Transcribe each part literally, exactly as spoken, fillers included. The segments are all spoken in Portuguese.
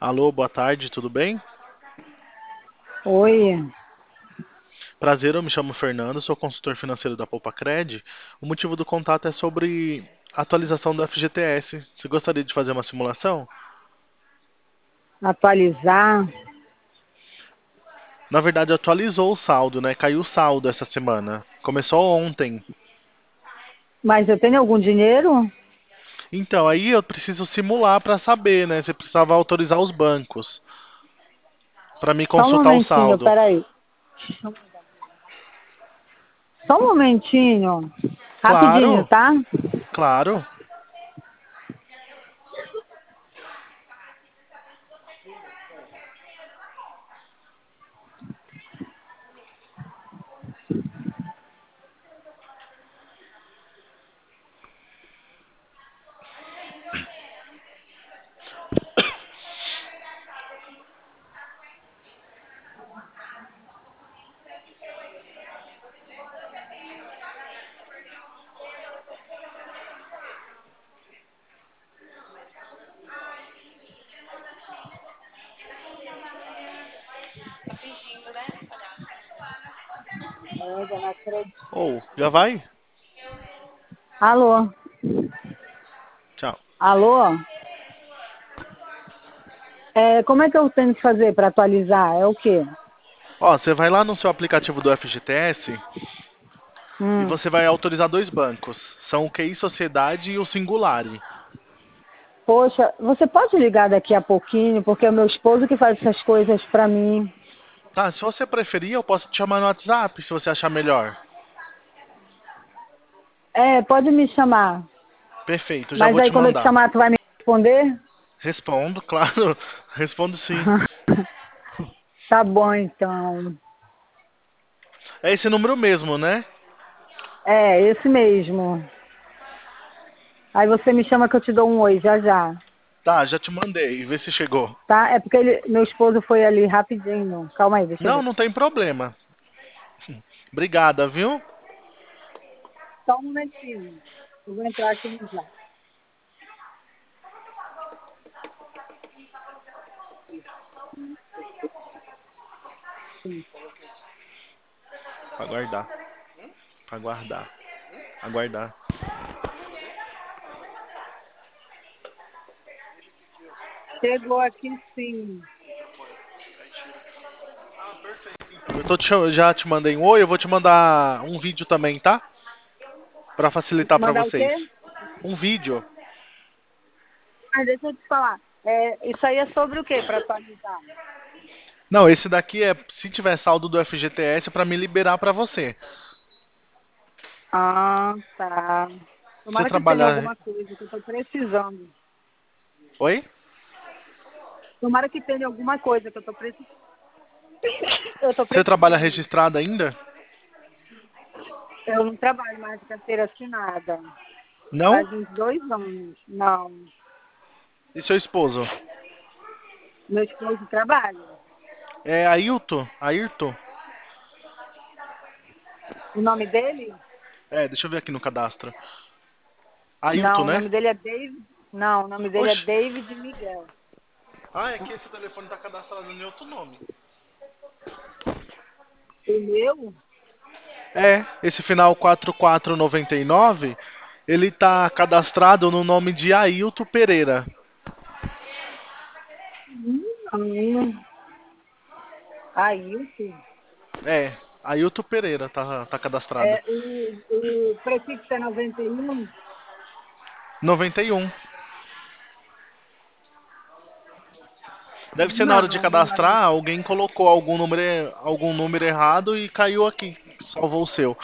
Alô, boa tarde, tudo bem? Oi, Prazer, eu me chamo Fernando, sou consultor financeiro da Poupa-Cred. O motivo do contato é sobre atualização do F G T S. Você gostaria de fazer uma simulação? atualizar. Na verdade, atualizou o saldo, né? Caiu o saldo essa semana. Começou ontem. Mas eu tenho algum dinheiro? Então, aí eu preciso simular para saber, né? Você precisava autorizar os bancos para me Só um consultar o momentinho, saldo. peraí. Só um momentinho. Rapidinho, Claro, tá? claro. É, dona Cred. Ou, já vai? Alô? Tchau. Alô? É, como é que eu tenho que fazer para atualizar? É o quê? Ó, você vai lá no seu aplicativo do F G T S e Hum. você vai autorizar dois bancos. São o Q I Sociedade e o Singulari. Poxa, você pode ligar daqui a pouquinho, porque é o meu esposo que faz essas coisas para mim. Tá, se você preferir, eu posso te chamar no WhatsApp, se você achar melhor. É, pode me chamar. Perfeito, já Mas vou aí te quando eu te mandar. chamar, tu vai me responder? Respondo, claro. Respondo sim. Tá bom, então. É esse número mesmo, né? É, esse mesmo. Aí você me chama que eu te dou um oi, já já. Tá, já te mandei. Vê se chegou. Tá? É porque ele, meu esposo foi ali rapidinho. Calma aí, deixa eu Não, ver. não tem problema. Obrigada, viu? Só um momentinho. Eu vou entrar aqui no Zap. Aguardar. Aguardar. Aguardar. Chegou aqui sim. Eu tô te, cham- já te mandei um oi, eu vou te mandar um vídeo também, tá? Pra facilitar pra Mandar o vocês. quê? Um vídeo. Mas deixa eu te falar. É, isso aí é sobre o quê para atualizar? Não, esse daqui é se tiver saldo do F G T S pra me liberar pra você. Ah, tá. Você Tomara que tenha trabalha. alguma coisa que eu tô precisando. Oi? Tomara que tenha alguma coisa que eu tô precisando. Eu tô Você trabalha precisando. registrado ainda? Eu não trabalho mais de carteira assinada. Não? Faz uns dois anos. Não. E seu esposo? Meu esposo trabalha. É Ailton? Ayrton? O nome dele? É, deixa eu ver aqui no cadastro. Ailton, Não, o né? nome dele é David. Não, o nome dele é Oxe. David Miguel. Ah, é que esse telefone tá cadastrado em outro nome. O meu? É, esse final quatro quatro nove nove, ele tá cadastrado no nome de Ailton Pereira. Não. Ailton. É, Ailton Pereira tá, tá cadastrado. É, o, o prefixo é noventa e um. noventa e um. Deve ser na hora de Não, não é. cadastrar, alguém colocou algum número, e- algum número errado e caiu aqui. Salvou o seu.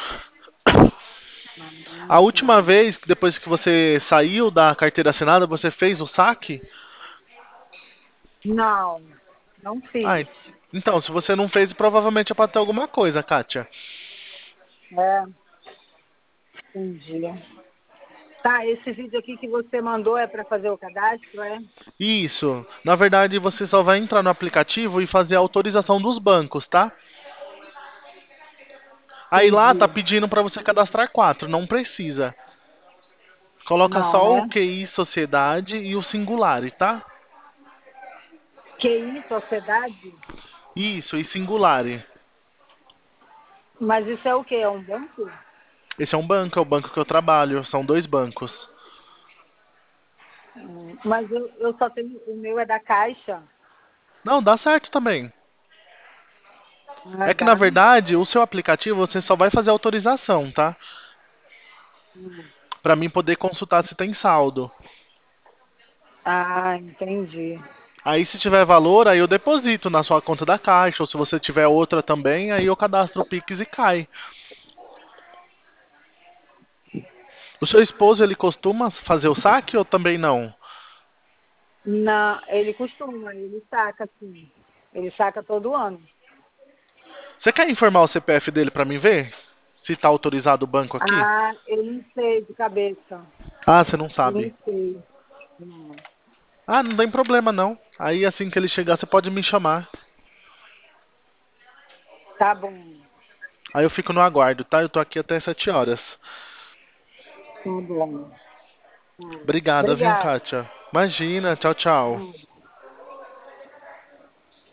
A Não, última tá. vez, depois que você saiu da carteira assinada, você fez o saque? Não, não Ah, fiz. en- então, se você não fez, provavelmente é pra ter alguma coisa, Kátia. É, entendi. Tá, esse vídeo aqui que você mandou é para fazer o cadastro, é? Isso. Na verdade, você só vai entrar no aplicativo e fazer a autorização dos bancos, tá? Aí lá tá Entendi. pedindo pra você cadastrar quatro, não precisa. Coloca Não, só o né? Q I Sociedade e o Singular, tá? Q I, sociedade? Isso, e Singulare. Mas isso é o quê? É um banco? Esse é um banco, é o banco que eu trabalho. São dois bancos. Hum, Mas eu, eu só tenho. O meu é da Caixa. Não, dá certo também. Ah, É que na dá? verdade, o seu aplicativo você só vai fazer autorização, tá? Hum. Pra mim poder consultar se tem saldo. Ah, entendi. Aí se tiver valor, aí eu deposito na sua conta da Caixa, ou se você tiver outra também, aí eu cadastro o Pix e cai. O seu esposo, ele costuma fazer o saque ou também não? Não, ele costuma, ele saca, sim. Ele saca todo ano. Você quer informar o C P F dele pra mim ver? Se tá autorizado o banco aqui? Ah, eu não sei de cabeça. Ah, você não Eu sabe. não sei. Não. Ah, não tem problema não. Aí assim que ele chegar, você pode me chamar. Tá bom. Aí eu fico no aguardo, tá? Eu tô aqui até sete horas. Tá bom. Hum. Obrigada, viu, Obrigada. Kátia? Imagina, tchau, tchau. Hum.